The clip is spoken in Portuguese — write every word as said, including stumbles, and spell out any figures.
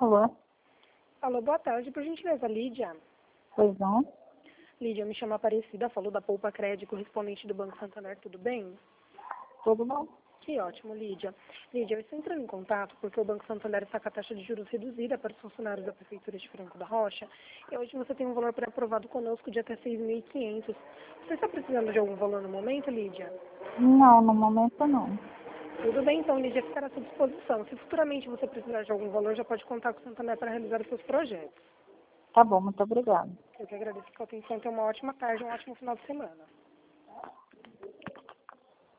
Alô? Alô, boa tarde. Por gentileza, Lídia. Pois não? Lídia, eu me chamo Aparecida, falou da Poupa Crédito, correspondente do Banco Santander, tudo bem? Tudo bom? Que ótimo, Lídia. Lídia, eu estou entrando em contato porque o Banco Santander está com a taxa de juros reduzida para os funcionários da Prefeitura de Franco da Rocha e hoje você tem um valor pré-aprovado conosco de até seis mil e quinhentos. Você está precisando de algum valor no momento, Lídia? Não, no momento não. Tudo bem, então, Lídia, ficará à sua disposição. Se futuramente você precisar de algum valor, já pode contar com o Santander para realizar os seus projetos. Tá bom, muito obrigada. Eu que agradeço a sua atenção. Tenha uma ótima tarde, um ótimo final de semana.